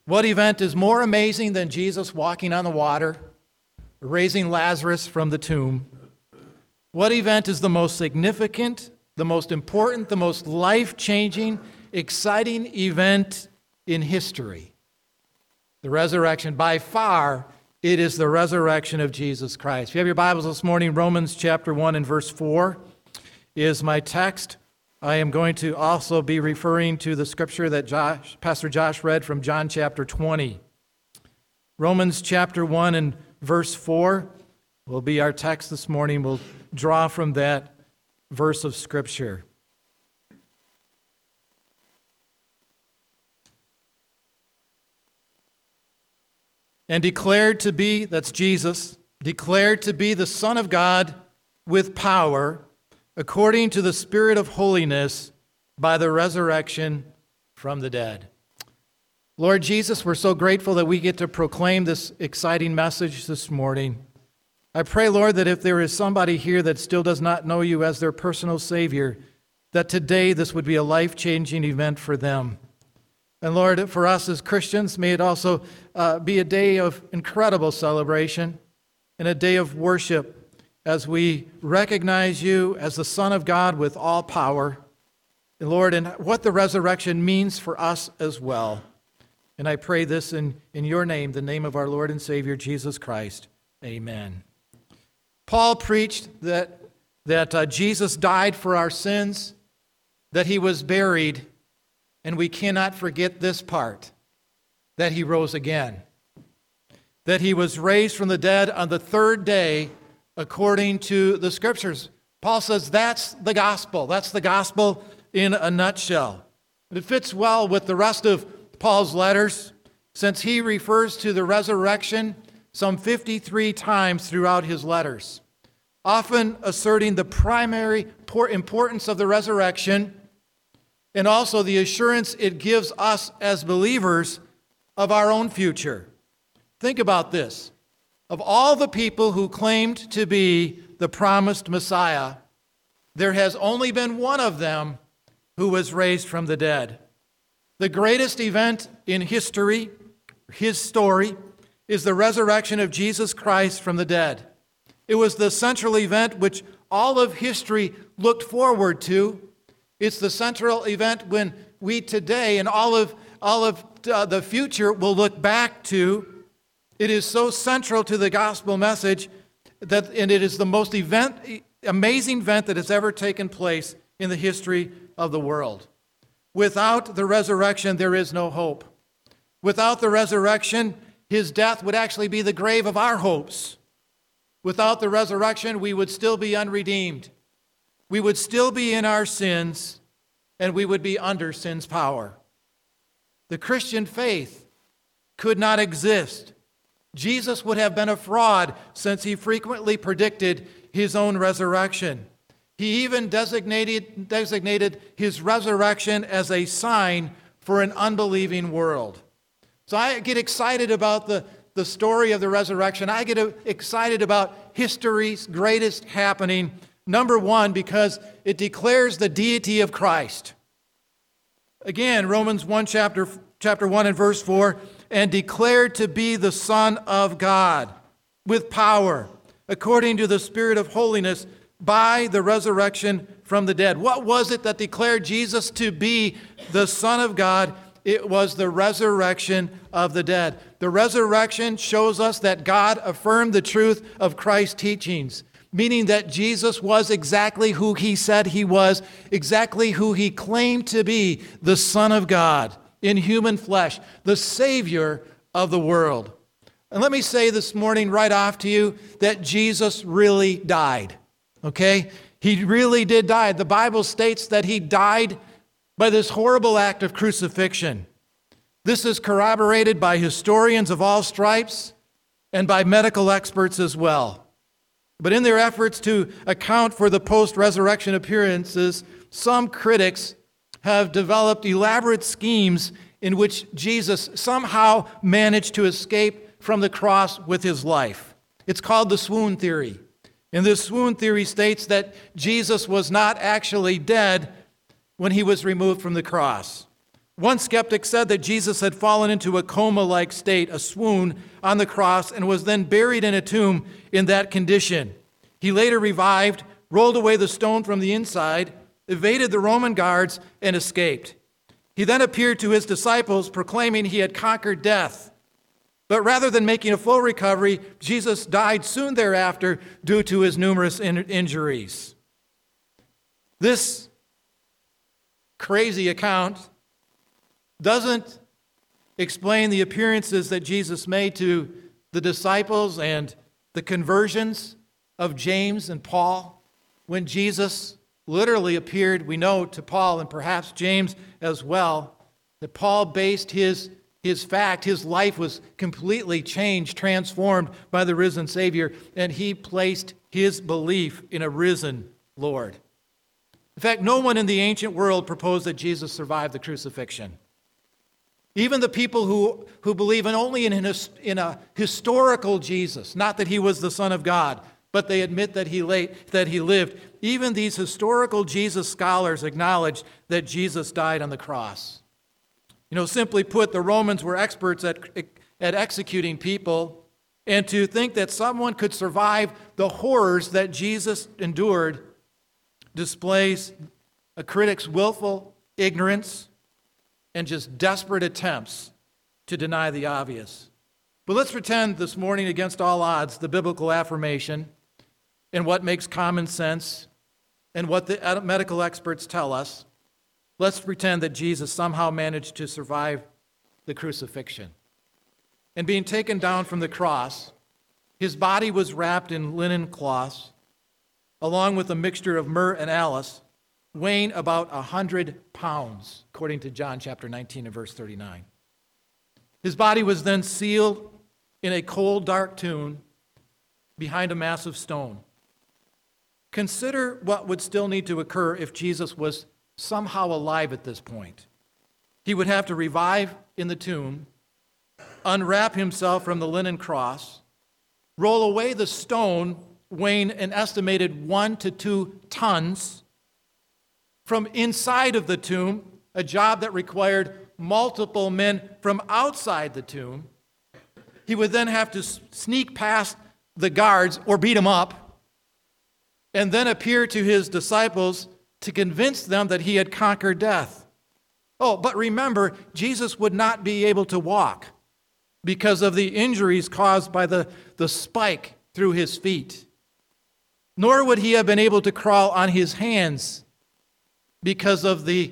What event is more amazing than Jesus walking on the water, raising Lazarus from the tomb? What event is the most significant, the most important, the most life-changing, exciting event in history? The resurrection. By far, it is the resurrection of Jesus Christ. If you have your Bibles this morning, Romans chapter 1 and verse 4 is my text. I am going to also be referring to the scripture that Pastor Josh read from John chapter 20. Romans chapter 1 and verse 4 will be our text this morning. We'll draw from that verse of scripture. And declared to be, that's Jesus, declared to be the Son of God with power, according to the Spirit of holiness, by the resurrection from the dead. Lord Jesus, we're so grateful that we get to proclaim this exciting message this morning. I pray, Lord, that if there is somebody here that still does not know you as their personal Savior, that today this would be a life-changing event for them. And Lord, for us as Christians, may it also be a day of incredible celebration and a day of worship as we recognize you as the Son of God with all power. And Lord, and what the resurrection means for us as well. And I pray this in your name, the name of our Lord and Savior, Jesus Christ. Amen. Paul preached that Jesus died for our sins, that he was buried, and we cannot forget this part, that he rose again, that he was raised from the dead on the third day according to the Scriptures. Paul says that's the gospel. That's the gospel in a nutshell. It fits well with the rest of Paul's letters, since he refers to the resurrection some 53 times throughout his letters, often asserting the primary importance of the resurrection and also the assurance it gives us as believers of our own future. Think about this. Of all the people who claimed to be the promised Messiah, there has only been one of them who was raised from the dead. The greatest event in history, his story, is the resurrection of Jesus Christ from the dead. It was the central event which all of history looked forward to. It's the central event when we today and all of the future will look back to. It is so central to the gospel message and it is the most amazing event that has ever taken place in the history of the world. Without the resurrection, there is no hope. Without the resurrection, his death would actually be the grave of our hopes. Without the resurrection, we would still be unredeemed. We would still be in our sins, and we would be under sin's power. The Christian faith could not exist. Jesus would have been a fraud, since he frequently predicted his own resurrection. He even designated his resurrection as a sign for an unbelieving world. So I get excited about the story of the resurrection. I get excited about history's greatest happening. Number one, because it declares the deity of Christ. Again, Romans 1, chapter 1 and verse 4, and declared to be the Son of God with power, according to the Spirit of holiness, by the resurrection from the dead. What was it that declared Jesus to be the Son of God? It was the resurrection of the dead. The resurrection shows us that God affirmed the truth of Christ's teachings, meaning that Jesus was exactly who he said he was, exactly who he claimed to be, the Son of God in human flesh, the Savior of the world. And let me say this morning right off to you that Jesus really died, okay? He really did die. The Bible states that he died by this horrible act of crucifixion. This is corroborated by historians of all stripes and by medical experts as well. But in their efforts to account for the post-resurrection appearances, some critics have developed elaborate schemes in which Jesus somehow managed to escape from the cross with his life. It's called the swoon theory. And this swoon theory states that Jesus was not actually dead when he was removed from the cross. One skeptic said that Jesus had fallen into a coma-like state, a swoon, on the cross, and was then buried in a tomb in that condition. He later revived, rolled away the stone from the inside, evaded the Roman guards, and escaped. He then appeared to his disciples, proclaiming he had conquered death. But rather than making a full recovery, Jesus died soon thereafter due to his numerous injuries. This crazy account doesn't explain the appearances that Jesus made to the disciples and the conversions of James and Paul. When Jesus literally appeared, we know, to Paul and perhaps James as well, that Paul based his life was completely changed, transformed by the risen Savior, and he placed his belief in a risen Lord. In fact, no one in the ancient world proposed that Jesus survived the crucifixion. Even the people who believe only in a historical Jesus, not that he was the Son of God, but they admit that he lived. Even these historical Jesus scholars acknowledge that Jesus died on the cross. Simply put, the Romans were experts at executing people, and to think that someone could survive the horrors that Jesus endured displays a critic's willful ignorance and just desperate attempts to deny the obvious. But let's pretend this morning, against all odds, the biblical affirmation and what makes common sense and what the medical experts tell us. Let's pretend that Jesus somehow managed to survive the crucifixion. And being taken down from the cross, his body was wrapped in linen cloths, along with a mixture of myrrh and aloes, weighing about 100 pounds, according to John chapter 19 and verse 39. His body was then sealed in a cold, dark tomb behind a massive stone. Consider what would still need to occur if Jesus was somehow alive at this point. He would have to revive in the tomb, unwrap himself from the linen cross, roll away the stone weighing an estimated 1 to 2 tons from inside of the tomb, a job that required multiple men from outside the tomb. He would then have to sneak past the guards or beat them up, and then appear to his disciples to convince them that he had conquered death. Oh, but remember, Jesus would not be able to walk because of the injuries caused by the spike through his feet. Nor would he have been able to crawl on his hands because of the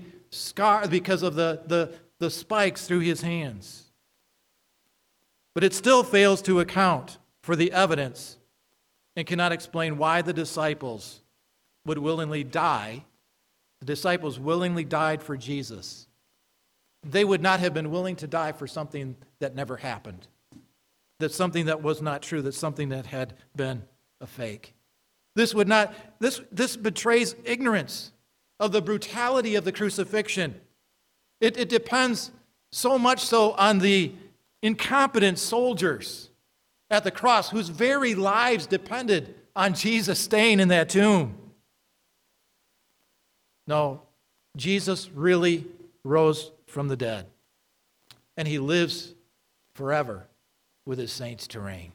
spikes through his hands. But it still fails to account for the evidence and cannot explain why the disciples would willingly die. The disciples willingly died for Jesus. They would not have been willing to die for something that never happened, that's something that was not true, that's something that had been a fake. This betrays ignorance of the brutality of the crucifixion. It depends so much so on the incompetent soldiers at the cross whose very lives depended on Jesus staying in that tomb. No, Jesus really rose from the dead, and he lives forever with his saints to reign.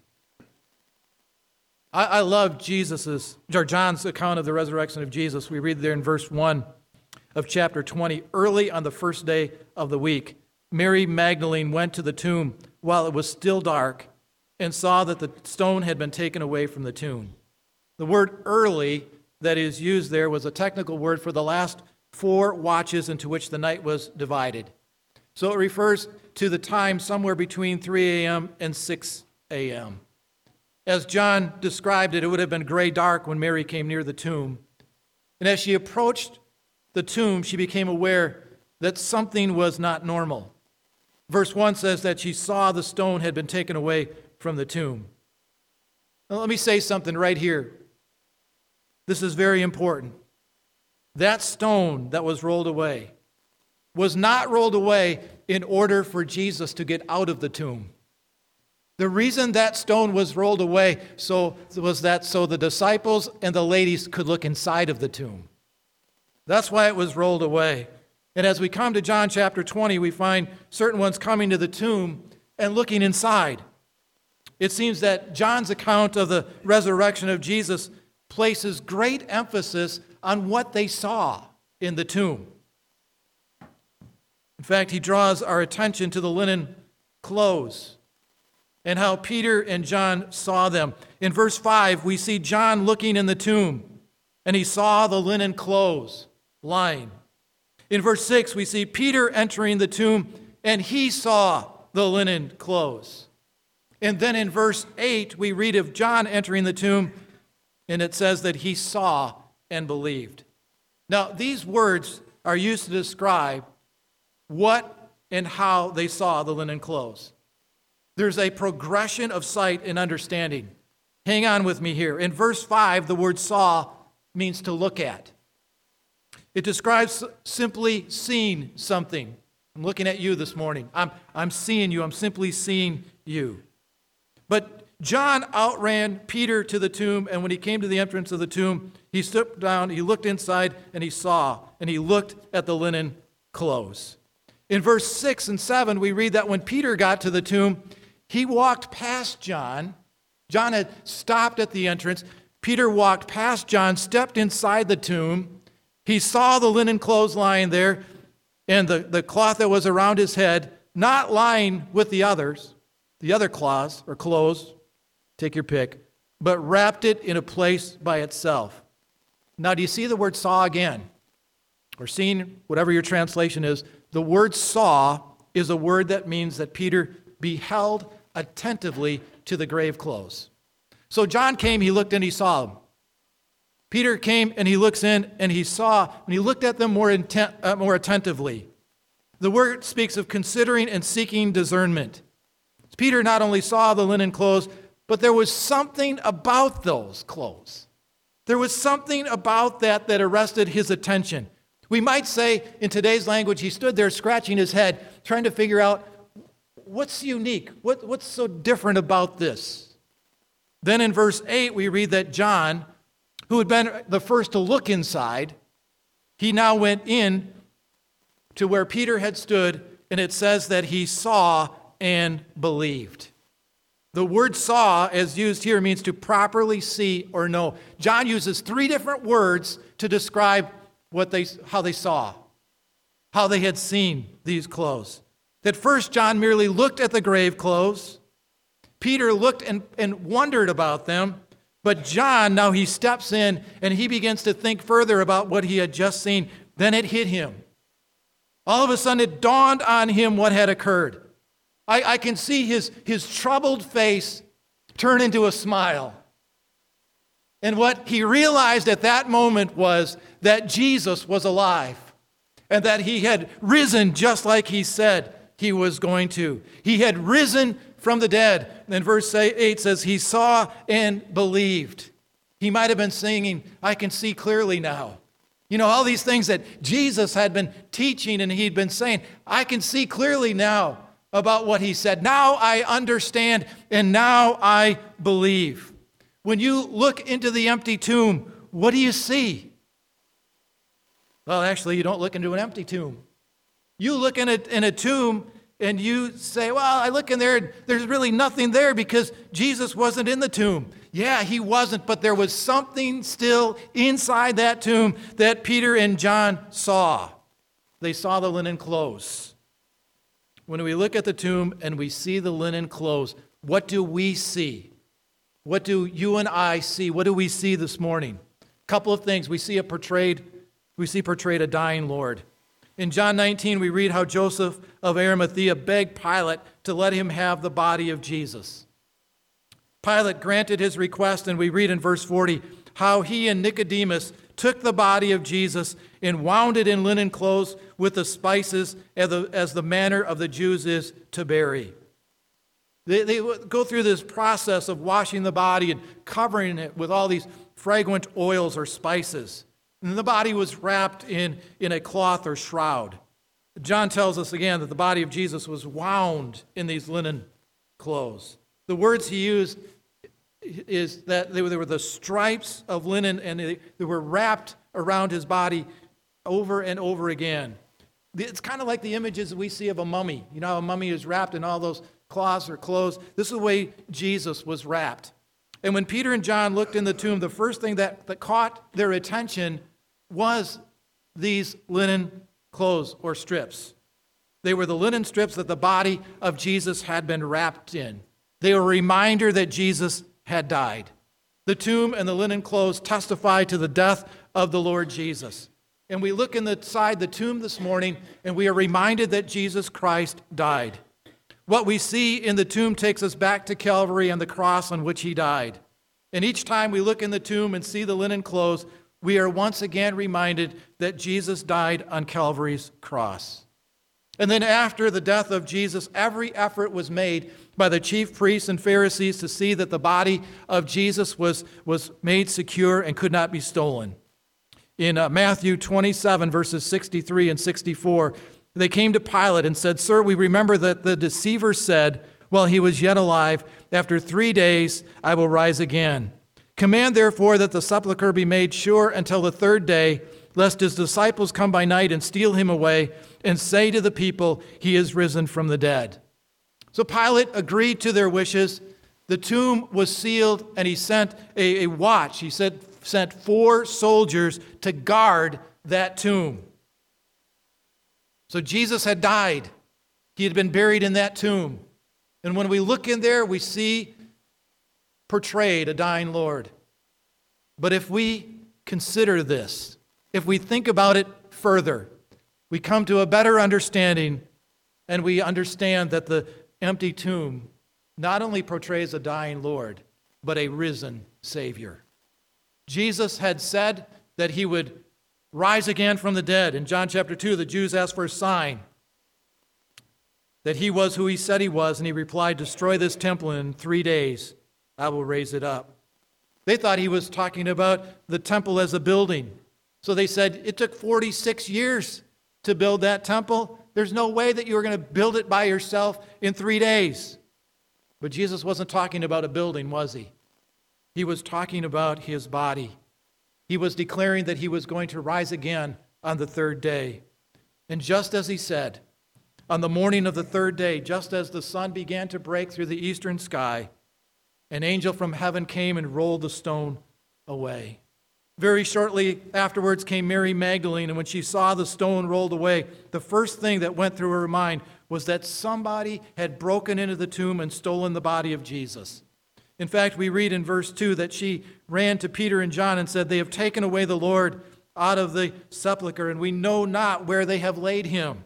I love John's account of the resurrection of Jesus. We read there in verse 1 of chapter 20, early on the first day of the week, Mary Magdalene went to the tomb while it was still dark and saw that the stone had been taken away from the tomb. The word early that is used there was a technical word for the last 4 watches into which the night was divided. So it refers to the time somewhere between 3 a.m. and 6 a.m. As John described it, it would have been gray dark when Mary came near the tomb. And as she approached the tomb, she became aware that something was not normal. Verse 1 says that she saw the stone had been taken away from the tomb. Now, let me say something right here. This is very important. That stone that was rolled away was not rolled away in order for Jesus to get out of the tomb. The reason that stone was rolled away was that so the disciples and the ladies could look inside of the tomb. That's why it was rolled away. And as we come to John chapter 20, we find certain ones coming to the tomb and looking inside. It seems that John's account of the resurrection of Jesus places great emphasis on what they saw in the tomb. In fact, he draws our attention to the linen clothes and how Peter and John saw them. In verse 5, we see John looking in the tomb, and he saw the linen clothes lying. In verse 6, we see Peter entering the tomb, and he saw the linen clothes. And then in verse 8, we read of John entering the tomb, and it says that he saw and believed. Now, these words are used to describe what and how they saw the linen clothes. There's a progression of sight and understanding. Hang on with me here. In verse 5, the word saw means to look at. It describes simply seeing something. I'm looking at you this morning. I'm seeing you. I'm simply seeing you. But John outran Peter to the tomb, and when he came to the entrance of the tomb, he stooped down, he looked inside, and he saw, and he looked at the linen clothes. In verse 6 and 7, we read that when Peter got to the tomb, he walked past John. John had stopped at the entrance. Peter walked past John, stepped inside the tomb. He saw the linen clothes lying there, and the cloth that was around his head, not lying with the other cloths or clothes, take your pick, but wrapped it in a place by itself. Now, do you see the word saw again? Or seen, whatever your translation is. The word saw is a word that means that Peter beheld attentively to the grave clothes. So John came, he looked and he saw them. Peter came and he looks in and he saw, and he looked at them more attentively. The word speaks of considering and seeking discernment. Peter not only saw the linen clothes, but there was something about those clothes. There was something about that arrested his attention. We might say, in today's language, he stood there scratching his head, trying to figure out, what's unique? What's so different about this? Then in verse 8, we read that John, who had been the first to look inside, he now went in to where Peter had stood, and it says that he saw and believed. The word saw, as used here, means to properly see or know. John uses 3 different words to describe how they saw, how they had seen these clothes. That first, John merely looked at the grave clothes. Peter looked and wondered about them. But John, now he steps in and he begins to think further about what he had just seen. Then it hit him. All of a sudden, it dawned on him what had occurred. I can see his troubled face turn into a smile. And what he realized at that moment was that Jesus was alive and that he had risen just like he said he was going to. He had risen from the dead. And verse 8 says, he saw and believed. He might have been singing, I can see clearly now. You know, all these things that Jesus had been teaching and he'd been saying, I can see clearly now about what he said. Now I understand and now I believe. When you look into the empty tomb, what do you see? Well, actually, you don't look into an empty tomb. You look in a tomb and you say, well, I look in there and there's really nothing there because Jesus wasn't in the tomb. Yeah, he wasn't, but there was something still inside that tomb that Peter and John saw. They saw the linen clothes. When we look at the tomb and we see the linen clothes, what do we see? What do you and I see? What do we see this morning? A couple of things. We see portrayed a dying Lord. In John 19, we read how Joseph of Arimathea begged Pilate to let him have the body of Jesus. Pilate granted his request, and we read in verse 40 how he and Nicodemus took the body of Jesus and wound it in linen clothes with the spices as the manner of the Jews is to bury. They go through this process of washing the body and covering it with all these fragrant oils or spices. And the body was wrapped in a cloth or shroud. John tells us again that the body of Jesus was wound in these linen clothes. The words he used is that they were the stripes of linen and they were wrapped around his body over and over again. It's kind of like the images we see of a mummy. You know how a mummy is wrapped in all those cloths or clothes? This is the way Jesus was wrapped. And when Peter and John looked in the tomb, the first thing that caught their attention was these linen clothes or strips. They were the linen strips that the body of Jesus had been wrapped in. They were a reminder that Jesus had died. The tomb and the linen clothes testify to the death of the Lord Jesus. And we look inside the tomb this morning, and we are reminded that Jesus Christ died. What we see in the tomb takes us back to Calvary and the cross on which he died. And each time we look in the tomb and see the linen clothes, we are once again reminded that Jesus died on Calvary's cross. And then after the death of Jesus, every effort was made by the chief priests and Pharisees to see that the body of Jesus was made secure and could not be stolen. In Matthew 27, verses 63 and 64, they came to Pilate and said, "Sir, we remember that the deceiver said, while he was yet alive, 'After 3 days I will rise again.' Command, therefore, that the sepulchre be made sure until the 3rd day, lest his disciples come by night and steal him away and say to the people, 'He is risen from the dead.'" So Pilate agreed to their wishes. The tomb was sealed, and he sent a watch. He sent 4 soldiers to guard that tomb. So Jesus had died. He had been buried in that tomb. And when we look in there, we see portrayed a dying Lord. But if we consider this, if we think about it further, we come to a better understanding, and we understand that the empty tomb not only portrays a dying Lord, but a risen Savior. Jesus had said that he would rise again from the dead. In John chapter 2, the Jews asked for a sign that he was who he said he was, and he replied, "Destroy this temple, and in 3 days I will raise it up." They thought he was talking about the temple as a building. So they said, "It took 46 years to build that temple. There's no way that you were going to build it by yourself in 3 days." But Jesus wasn't talking about a building, was he? He was talking about his body. He was declaring that he was going to rise again on the 3rd day. And just as he said, on the morning of the 3rd day, just as the sun began to break through the eastern sky, an angel from heaven came and rolled the stone away. Very shortly afterwards came Mary Magdalene, and when she saw the stone rolled away, the first thing that went through her mind was that somebody had broken into the tomb and stolen the body of Jesus. In fact, we read in verse 2 that she ran to Peter and John and said, "They have taken away the Lord out of the sepulchre, and we know not where they have laid him."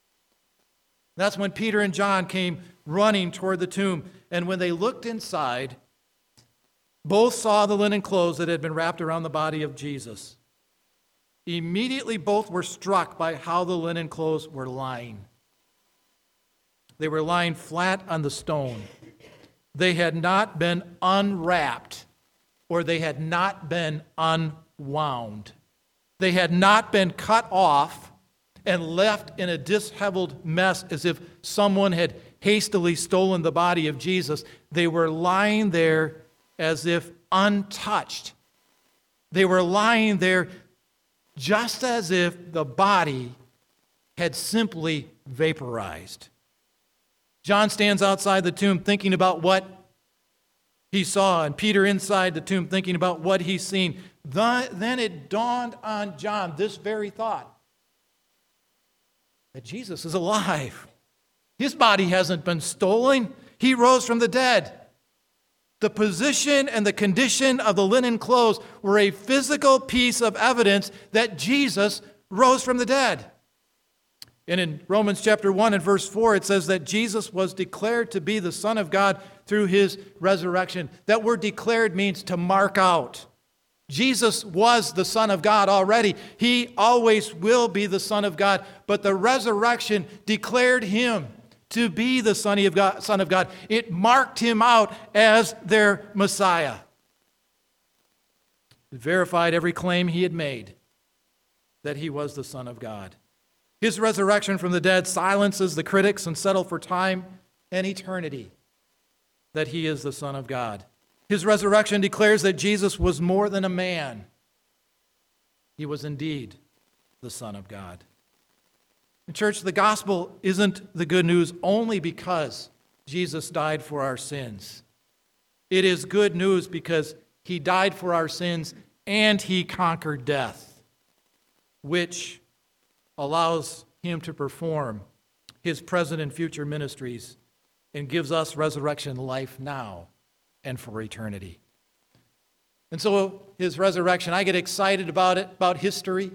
That's when Peter and John came running toward the tomb, and when they looked inside, both saw the linen clothes that had been wrapped around the body of Jesus. Immediately, both were struck by how the linen clothes were lying. They were lying flat on the stone. They had not been unwrapped, or they had not been unwound. They had not been cut off and left in a disheveled mess as if someone had hastily stolen the body of Jesus. They were lying there as if untouched. They were lying there just as if the body had simply vaporized. John stands outside the tomb thinking about what he saw, and Peter inside the tomb thinking about what he's seen. Then it dawned on John this very thought, that Jesus is alive. His body hasn't been stolen. He rose from the dead. The position and the condition of the linen clothes were a physical piece of evidence that Jesus rose from the dead. And in Romans chapter 1 and verse 4, it says that Jesus was declared to be the Son of God through his resurrection. That word declared means to mark out. Jesus was the Son of God already. He always will be the Son of God. But the resurrection declared him to be the Son of God. It marked him out as their Messiah. It verified every claim he had made that he was the Son of God. His resurrection from the dead silences the critics and settles for time and eternity that he is the Son of God. His resurrection declares that Jesus was more than a man. He was indeed the Son of God. And church, the gospel isn't the good news only because Jesus died for our sins. It is good news because he died for our sins and he conquered death, which allows him to perform his present and future ministries and gives us resurrection life now and for eternity. And so his resurrection, I get excited about it, about his story,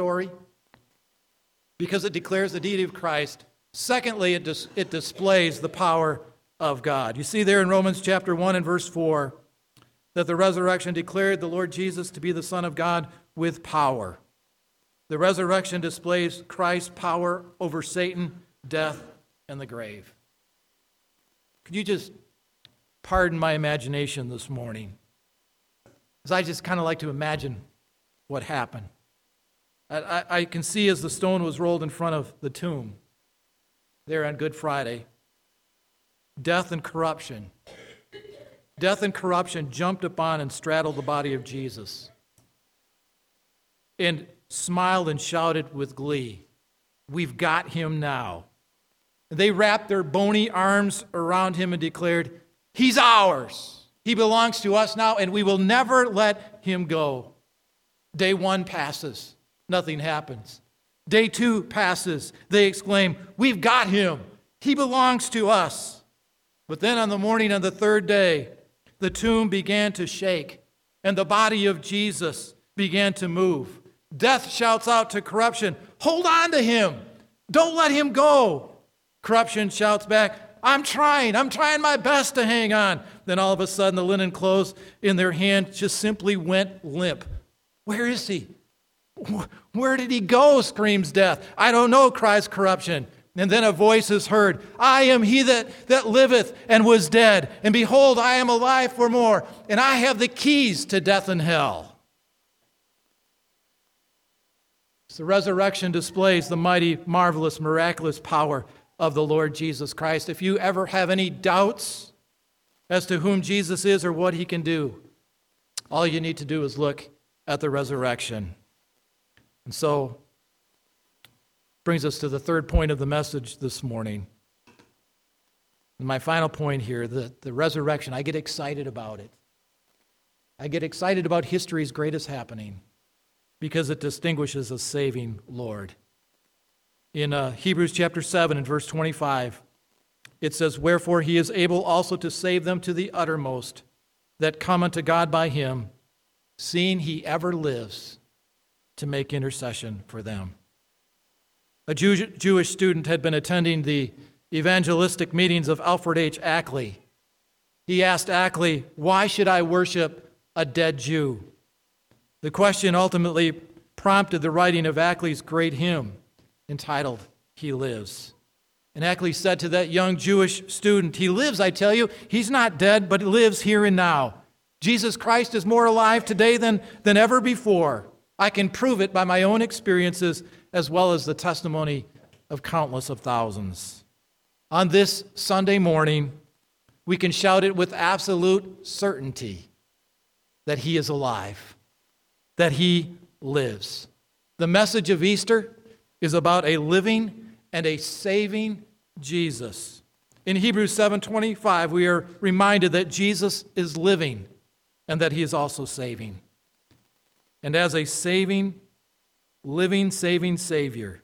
because it declares the deity of Christ. Secondly, it displays the power of God. You see there in Romans chapter 1 and verse 4 that the resurrection declared the Lord Jesus to be the Son of God with power. The resurrection displays Christ's power over Satan, death, and the grave. Could you just pardon my imagination this morning? Because I just kind of like to imagine what happened. I can see as the stone was rolled in front of the tomb there on Good Friday, death and corruption jumped upon and straddled the body of Jesus and smiled and shouted with glee, "We've got him now." And they wrapped their bony arms around him and declared, "He's ours. He belongs to us now, and we will never let him go." Day 1 passes. Nothing happens. Day 2 passes. They exclaim, "We've got him. He belongs to us." But then on the morning of the third day, the tomb began to shake, and the body of Jesus began to move. Death shouts out to corruption, "Hold on to him. Don't let him go." Corruption shouts back, I'm trying my best to hang on." Then all of a sudden, the linen clothes in their hand just simply went limp. "Where is he? Where did he go?" screams death. "I don't know," cries corruption. And then a voice is heard, "I am he that liveth and was dead, and behold, I am alive forevermore, and I have the keys to death and hell." So the resurrection displays the mighty, marvelous, miraculous power of the Lord Jesus Christ. If you ever have any doubts as to whom Jesus is or what he can do, all you need to do is look at the resurrection. And so, brings us to the third point of the message this morning. And my final point here, the resurrection, I get excited about it. I get excited about history's greatest happening because it distinguishes a saving Lord. In Hebrews chapter 7 and verse 25, it says, "Wherefore he is able also to save them to the uttermost that come unto God by him, seeing he ever lives to make intercession for them." A Jewish student had been attending the evangelistic meetings of Alfred H. Ackley. He asked Ackley, "Why should I worship a dead Jew?" The question ultimately prompted the writing of Ackley's great hymn entitled, "He Lives." And Ackley said to that young Jewish student, "He lives, I tell you. He's not dead, but he lives here and now. Jesus Christ is more alive today than ever before. I can prove it by my own experiences as well as the testimony of countless of thousands." On this Sunday morning, we can shout it with absolute certainty that he is alive, that he lives. The message of Easter is about a living and a saving Jesus. In Hebrews 7:25, we are reminded that Jesus is living and that he is also saving. And as a saving, living, saving Savior,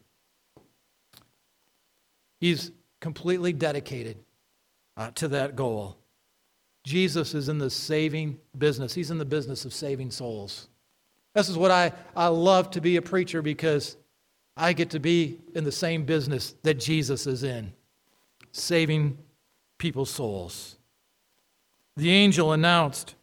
he's completely dedicated to that goal. Jesus is in the saving business. He's in the business of saving souls. This is what I love to be a preacher, because I get to be in the same business that Jesus is in, saving people's souls. The angel announced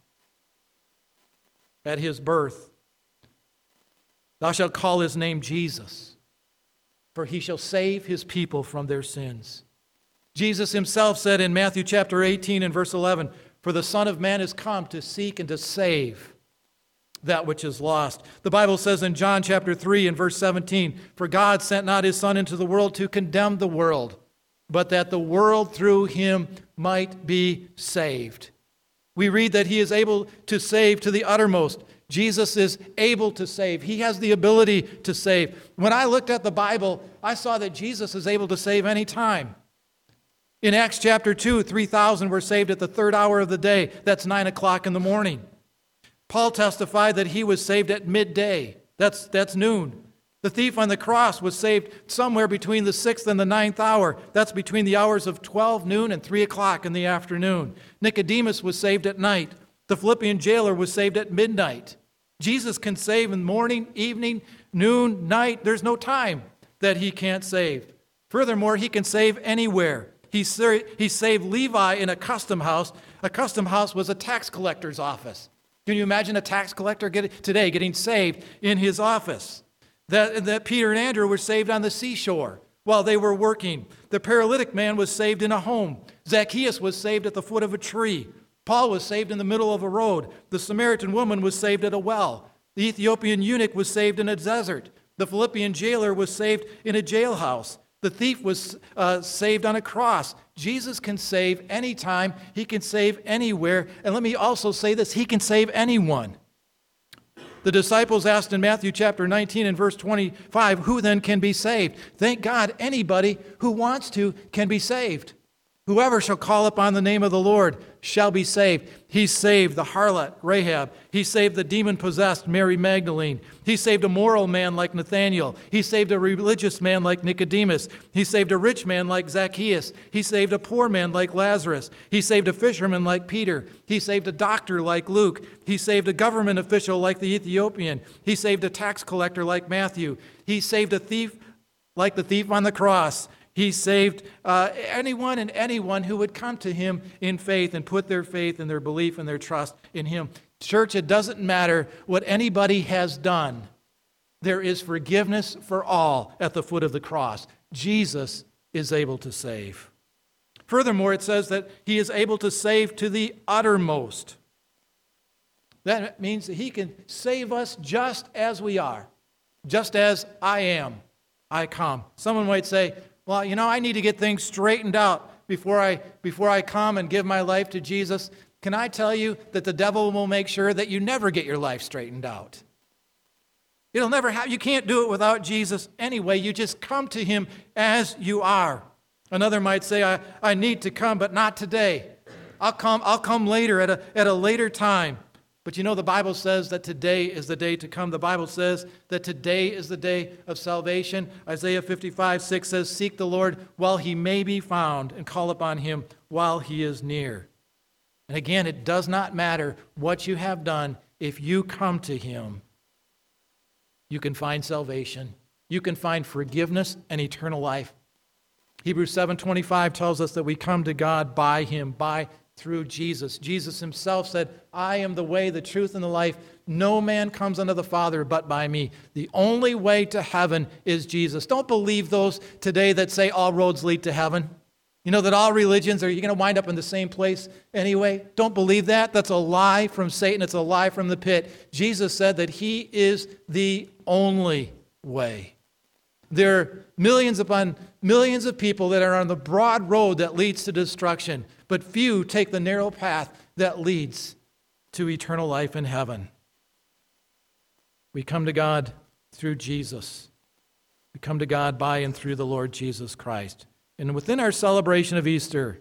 at his birth, "Thou shalt call his name Jesus, for he shall save his people from their sins." Jesus himself said in Matthew chapter 18 and verse 11, "For the Son of Man is come to seek and to save that which is lost." The Bible says in John chapter 3 and verse 17, "For God sent not his Son into the world to condemn the world, but that the world through him might be saved." We read that he is able to save to the uttermost. Jesus is able to save. He has the ability to save. When I looked at the Bible, I saw that Jesus is able to save any time. In Acts chapter 2, 3,000 were saved at the third hour of the day. That's 9 o'clock in the morning. Paul testified that he was saved at midday. That's noon. The thief on the cross was saved somewhere between the 6th and the 9th hour. That's between the hours of 12 noon and 3 o'clock in the afternoon. Nicodemus was saved at night. The Philippian jailer was saved at midnight. Jesus can save in morning, evening, noon, night. There's no time that he can't save. Furthermore, he can save anywhere. He saved Levi in a custom house. A custom house was a tax collector's office. Can you imagine a tax collector today getting saved in his office? That Peter and Andrew were saved on the seashore while they were working. The paralytic man was saved in a home. Zacchaeus was saved at the foot of a tree. Paul was saved in the middle of a road. The Samaritan woman was saved at a well. The Ethiopian eunuch was saved in a desert. The Philippian jailer was saved in a jailhouse. The thief was saved on a cross. Jesus can save anytime. He can save anywhere. And let me also say this, he can save anyone. The disciples asked in Matthew chapter 19 and verse 25, who then can be saved? Thank God, anybody who wants to can be saved. Whoever shall call upon the name of the Lord shall be saved. He saved the harlot Rahab. He saved the demon-possessed Mary Magdalene. He saved a moral man like Nathanael. He saved a religious man like Nicodemus. He saved a rich man like Zacchaeus. He saved a poor man like Lazarus. He saved a fisherman like Peter. He saved a doctor like Luke. He saved a government official like the Ethiopian. He saved a tax collector like Matthew. He saved a thief like the thief on the cross. He saved anyone and anyone who would come to him in faith and put their faith and their belief and their trust in him. Church, it doesn't matter what anybody has done. There is forgiveness for all at the foot of the cross. Jesus is able to save. Furthermore, it says that he is able to save to the uttermost. That means that he can save us just as we are, just as I am, I come. Someone might say, well, I need to get things straightened out before I come and give my life to Jesus. Can I tell you that the devil will make sure that you never get your life straightened out? It'll never happen. You can't do it without Jesus anyway. You just come to him as you are. Another might say, I need to come, but not today. I'll come later at a later time. But the Bible says that today is the day to come. The Bible says that today is the day of salvation. Isaiah 55:6 says, seek the Lord while he may be found and call upon him while he is near. And again, it does not matter what you have done. If you come to him, you can find salvation. You can find forgiveness and eternal life. Hebrews 7:25 tells us that we come to God by him, through Jesus. Jesus himself said, I am the way, the truth, and the life. No man comes unto the Father but by me. The only way to heaven is Jesus. Don't believe those today that say all roads lead to heaven. That all religions are, you're going to wind up in the same place anyway. Don't believe that. That's a lie from Satan. It's a lie from the pit. Jesus said that he is the only way. There are millions upon millions of people that are on the broad road that leads to destruction, but few take the narrow path that leads to eternal life in heaven. We come to God through Jesus. We come to God by and through the Lord Jesus Christ. And within our celebration of Easter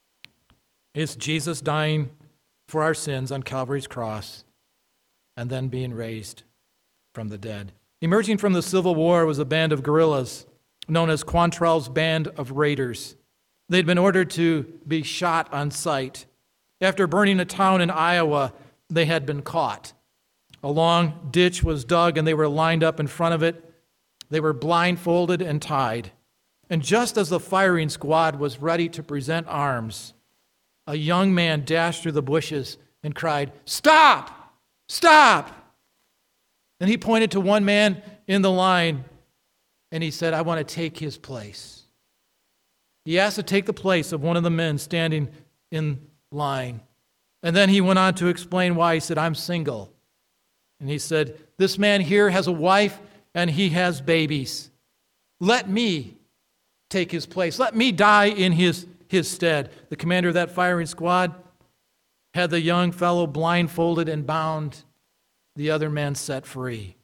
is Jesus dying for our sins on Calvary's cross and then being raised from the dead. Emerging from the Civil War was a band of guerrillas known as Quantrell's Band of Raiders. They'd been ordered to be shot on sight. After burning a town in Iowa, they had been caught. A long ditch was dug and they were lined up in front of it. They were blindfolded and tied. And just as the firing squad was ready to present arms, a young man dashed through the bushes and cried, "Stop! Stop!" And he pointed to one man in the line and he said, "I want to take his place." He asked to take the place of one of the men standing in line. And then he went on to explain why. He said, "I'm single." And he said, "This man here has a wife and he has babies. Let me take his place. Let me die in his stead." The commander of that firing squad had the young fellow blindfolded and bound. the other man set free.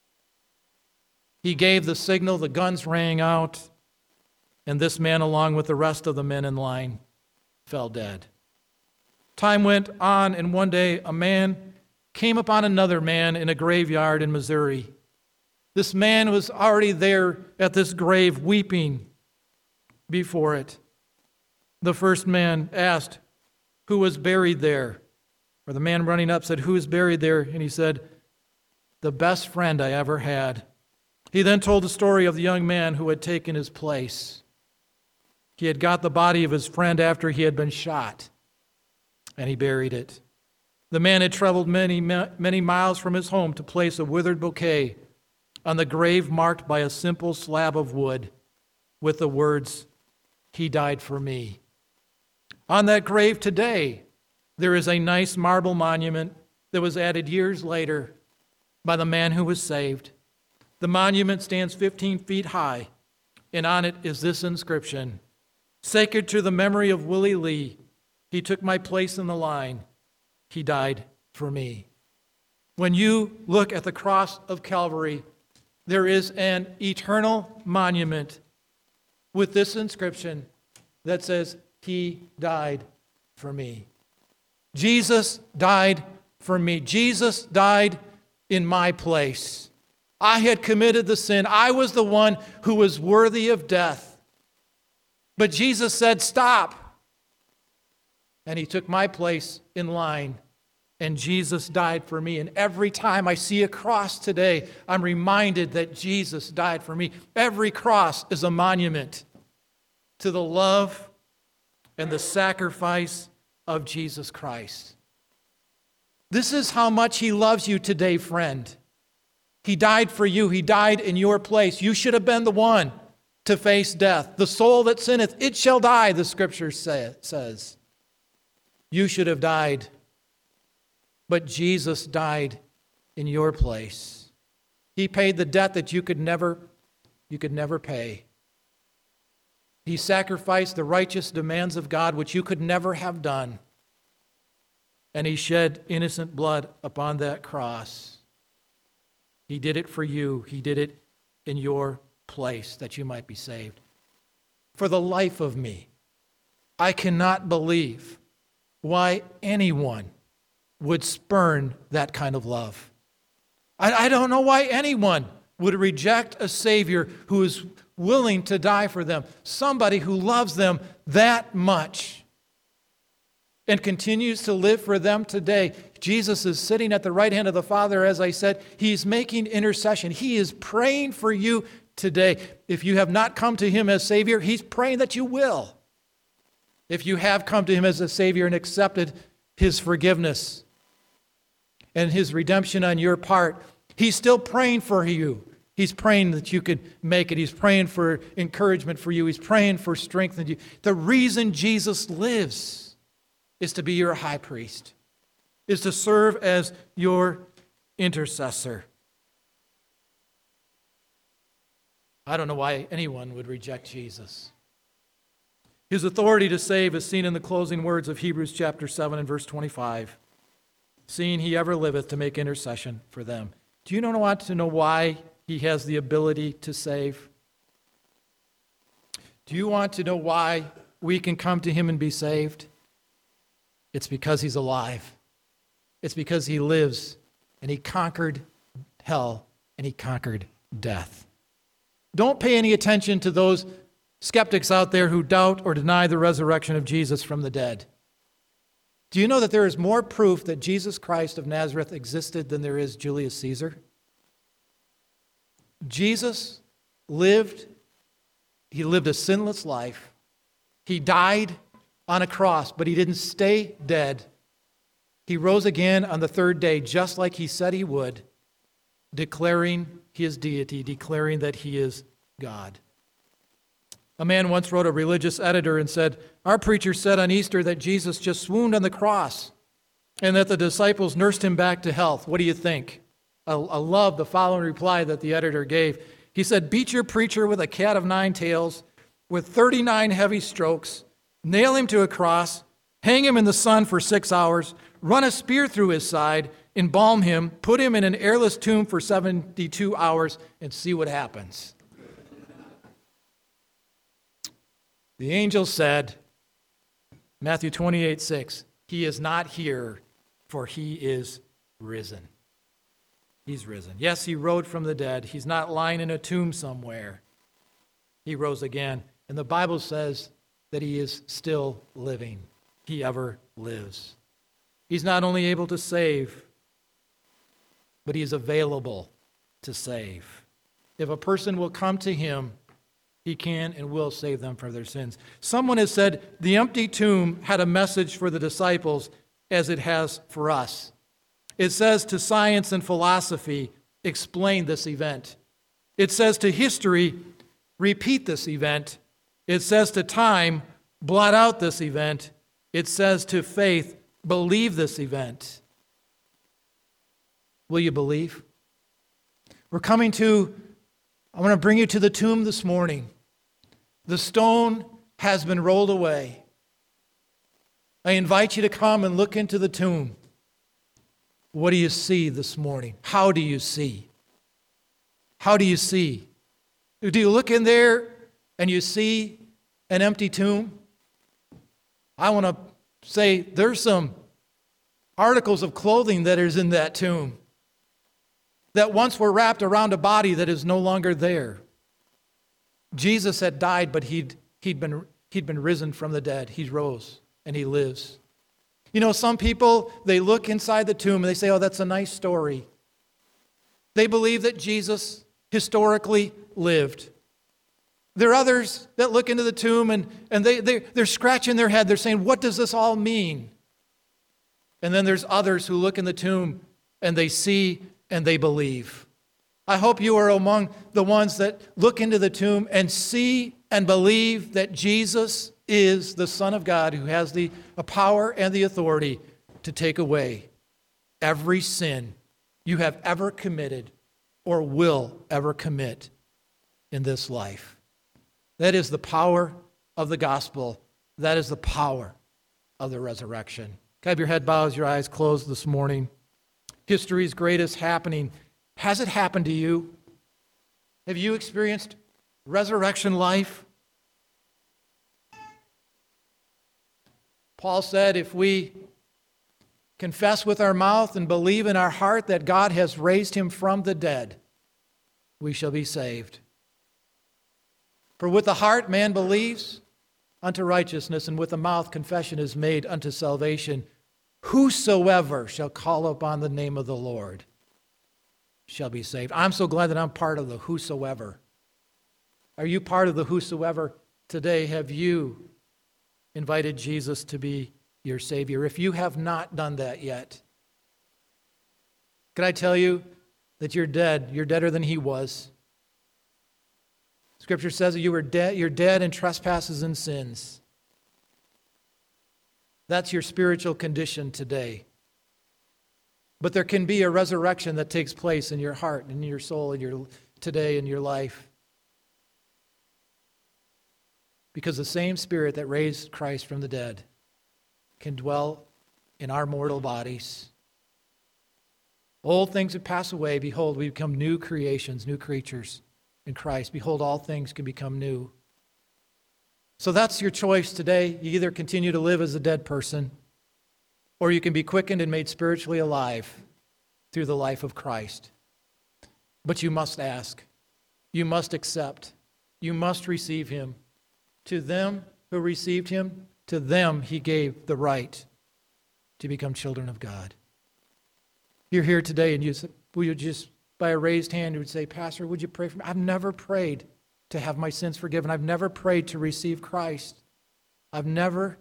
He gave the signal, the guns rang out, and this man, along with the rest of the men in line, fell dead. Time went on, and one day a man came upon another man in a graveyard in Missouri. This man was already there at this grave, weeping before it. The first man asked who was buried there. Or the man running up said, "Who is buried there?" And he said, "The best friend I ever had." He then told the story of the young man who had taken his place. He had got the body of his friend after he had been shot, and he buried it. The man had traveled many miles from his home to place a withered bouquet on the grave marked by a simple slab of wood with the words, "He died for me." On that grave today, there is a nice marble monument that was added years later by the man who was saved. The monument stands 15 feet high, and on it is this inscription: "Sacred to the memory of Willie Lee, he took my place in the line. He died for me." When you look at the cross of Calvary, there is an eternal monument with this inscription that says, "He died for me." Jesus died for me. Jesus died in my place. I had committed the sin. I was the one who was worthy of death. But Jesus said, "Stop." And he took my place in line. And Jesus died for me. And every time I see a cross today, I'm reminded that Jesus died for me. Every cross is a monument to the love and the sacrifice of Jesus Christ. This is how much he loves you today, friend. He died for you. He died in your place. You should have been the one to face death. The soul that sinneth, it shall die, the scripture says. You should have died. But Jesus died in your place. He paid the debt that you could never pay. He sacrificed the righteous demands of God, which you could never have done. And he shed innocent blood upon that cross. He did it for you. He did it in your place that you might be saved. For the life of me, I cannot believe why anyone would spurn that kind of love. I don't know why anyone would reject a Savior who is willing to die for them, somebody who loves them that much and continues to live for them today. Jesus is sitting at the right hand of the Father, as I said. He's making intercession. He is praying for you today. If you have not come to him as Savior, he's praying that you will. If you have come to him as a Savior and accepted his forgiveness and his redemption on your part, he's still praying for you. He's praying that you could make it. He's praying for encouragement for you. He's praying for strength in you. The reason Jesus lives is to be your high priest, is to serve as your intercessor. I don't know why anyone would reject Jesus. His authority to save is seen in the closing words of Hebrews chapter 7 and verse 25. Seeing he ever liveth to make intercession for them. Do you want to know why he has the ability to save? Do you want to know why we can come to him and be saved? It's because he's alive. It's because he lives and he conquered hell and he conquered death. Don't pay any attention to those skeptics out there who doubt or deny the resurrection of Jesus from the dead. Do you know that there is more proof that Jesus Christ of Nazareth existed than there is Julius Caesar? Jesus lived a sinless life. He died on a cross, but he didn't stay dead. He rose again on the third day, just like he said he would, declaring his deity, declaring that he is God. A man once wrote a religious editor and said, "Our preacher said on Easter that Jesus just swooned on the cross and that the disciples nursed him back to health. What do you think?" I love the following reply that the editor gave. He said, "Beat your preacher with a cat of nine tails, with 39 heavy strokes, nail him to a cross, hang him in the sun for 6 hours, run a spear through his side, embalm him, put him in an airless tomb for 72 hours, and see what happens. The angel said, Matthew 28:6, he is not here, for he is risen. He's risen. Yes, he rose from the dead. He's not lying in a tomb somewhere. He rose again. And the Bible says that he is still living. He ever lives. He's not only able to save, but he is available to save. If a person will come to him, he can and will save them from their sins. Someone has said the empty tomb had a message for the disciples as it has for us. It says to science and philosophy, explain this event. It says to history, repeat this event. It says to time, blot out this event. It says to faith, believe this event. Will you believe? I want to bring you to the tomb this morning. The stone has been rolled away. I invite you to come and look into the tomb. What do you see this morning? How do you see? How do you see? Do you look in there and you see an empty tomb? I want to say there's some articles of clothing that is in that tomb that once were wrapped around a body that is no longer there. Jesus had died, but he'd been risen from the dead. He rose and he lives. You know, some people, they look inside the tomb and they say, oh, that's a nice story. They believe that Jesus historically lived. There are others that look into the tomb and they're scratching their head. They're saying, what does this all mean? And then there's others who look in the tomb and they see and they believe. I hope you are among the ones that look into the tomb and see and believe that Jesus is the Son of God who has the power and the authority to take away every sin you have ever committed or will ever commit in this life. That is the power of the gospel. That is the power of the resurrection. Can I have your head bowed, your eyes closed this morning? History's greatest happening. Has it happened to you? Have you experienced resurrection life? Paul said, if we confess with our mouth and believe in our heart that God has raised him from the dead, we shall be saved. For with the heart man believes unto righteousness, and with the mouth confession is made unto salvation. Whosoever shall call upon the name of the Lord shall be saved. I'm so glad that I'm part of the whosoever. Are you part of the whosoever today? Have you invited Jesus to be your Savior? If you have not done that yet, can I tell you that you're dead? You're deader than he was. Scripture says that you're dead in trespasses and sins. That's your spiritual condition today. But there can be a resurrection that takes place in your heart, in your soul, today in your life. Because the same Spirit that raised Christ from the dead can dwell in our mortal bodies. Old things have passed away. Behold, we become new creations, new creatures in Christ. Behold, all things can become new. So that's your choice today. You either continue to live as a dead person, or you can be quickened and made spiritually alive through the life of Christ. But you must ask. You must accept. You must receive him. To them who received him, to them he gave the right to become children of God. You're here today and will you just, by a raised hand, you would say, Pastor, would you pray for me? I've never prayed to have my sins forgiven. I've never prayed to receive Christ. I've never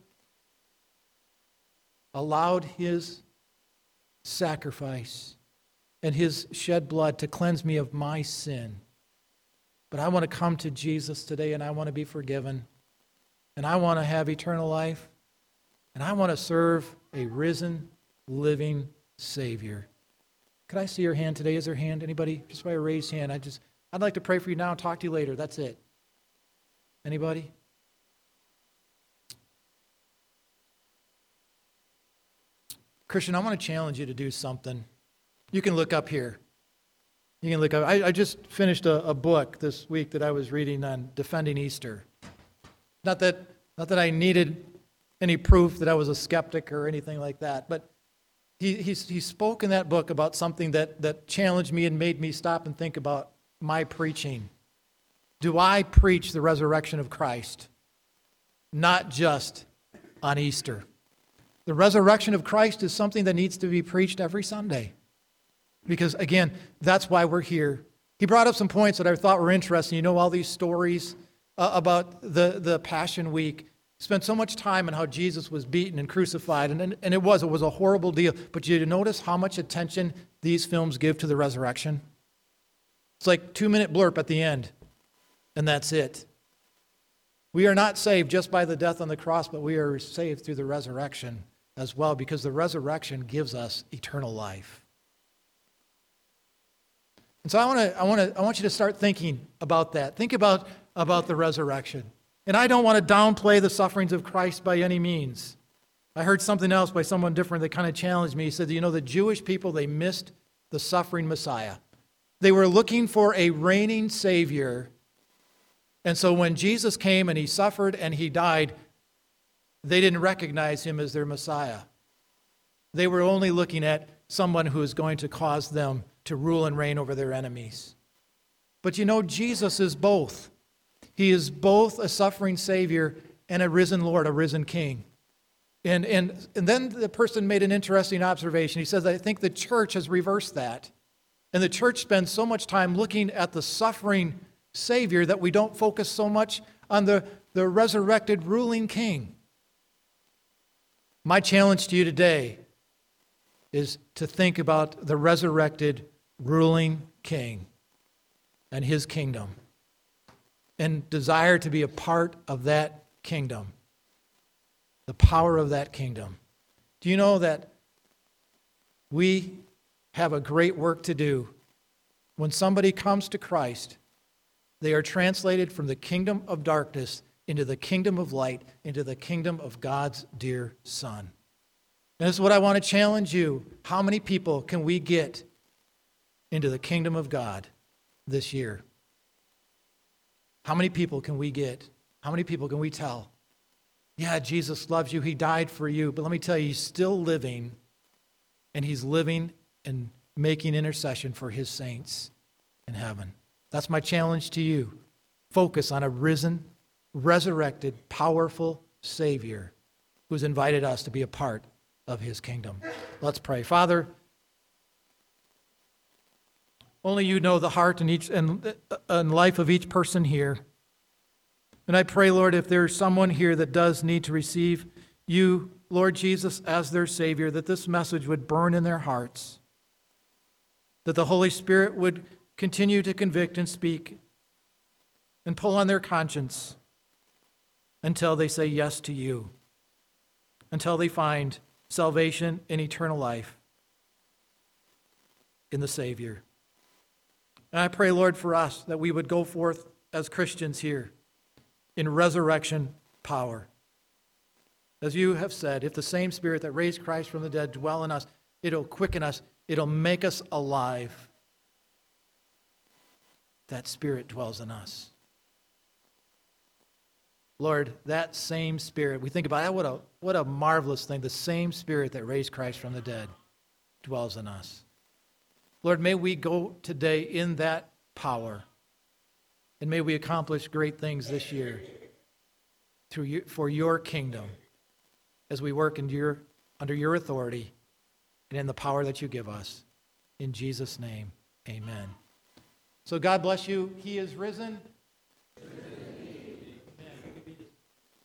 allowed his sacrifice and his shed blood to cleanse me of my sin. But I want to come to Jesus today and I want to be forgiven. And I want to have eternal life. And I want to serve a risen, living Savior. Could I see your hand today? Is there a hand? Anybody? Just by a raised hand. I'd like to pray for you now and talk to you later. That's it. Anybody? Christian, I want to challenge you to do something. You can look up here. You can look up. I just finished a book this week that I was reading on defending Easter. Not that I needed any proof that I was a skeptic or anything like that, but he spoke in that book about something that challenged me and made me stop and think about my preaching. Do I preach the resurrection of Christ? Not just on Easter. The resurrection of Christ is something that needs to be preached every Sunday. Because, again, that's why we're here. He brought up some points that I thought were interesting. You know, all these stories about the Passion Week. Spent so much time on how Jesus was beaten and crucified, and it was a horrible deal. But did you notice how much attention these films give to the resurrection? It's like 2-minute blurb at the end, and that's it. We are not saved just by the death on the cross, but we are saved through the resurrection as well, because the resurrection gives us eternal life. And so I want you to start thinking about that. Think about the resurrection. And I don't want to downplay the sufferings of Christ by any means. I heard something else by someone different that kind of challenged me. He said, the Jewish people, they missed the suffering Messiah. They were looking for a reigning Savior. And so when Jesus came and he suffered and he died, they didn't recognize him as their Messiah. They were only looking at someone who is going to cause them to rule and reign over their enemies. But Jesus is both. He is both a suffering Savior and a risen Lord, a risen King. And then the person made an interesting observation. He says, I think the church has reversed that. And the church spends so much time looking at the suffering Savior that we don't focus so much on the resurrected ruling King. My challenge to you today is to think about the resurrected ruling King and his kingdom, and desire to be a part of that kingdom, the power of that kingdom. Do you know that we have a great work to do? When somebody comes to Christ, they are translated from the kingdom of darkness into the kingdom of light, into the kingdom of God's dear Son. And this is what I want to challenge you. How many people can we get into the kingdom of God this year? How many people can we get? How many people can we tell? Yeah, Jesus loves you. He died for you. But let me tell you, he's still living, and he's living and making intercession for his saints in heaven. That's my challenge to you. Focus on a risen, resurrected, powerful Savior who's invited us to be a part of his kingdom. Let's pray. Father, only you know the heart and life of each person here. And I pray, Lord, if there's someone here that does need to receive you, Lord Jesus, as their Savior, that this message would burn in their hearts, that the Holy Spirit would continue to convict and speak and pull on their conscience until they say yes to you, until they find salvation and eternal life in the Savior. And I pray, Lord, for us that we would go forth as Christians here in resurrection power. As you have said, if the same Spirit that raised Christ from the dead dwell in us, it'll quicken us, it'll make us alive. That Spirit dwells in us. Lord, that same Spirit, we think about it, what a marvelous thing. The same Spirit that raised Christ from the dead dwells in us. Lord, may we go today in that power, and may we accomplish great things this year for your kingdom as we work under your authority and in the power that you give us. In Jesus' name, amen. So God bless you. He is risen.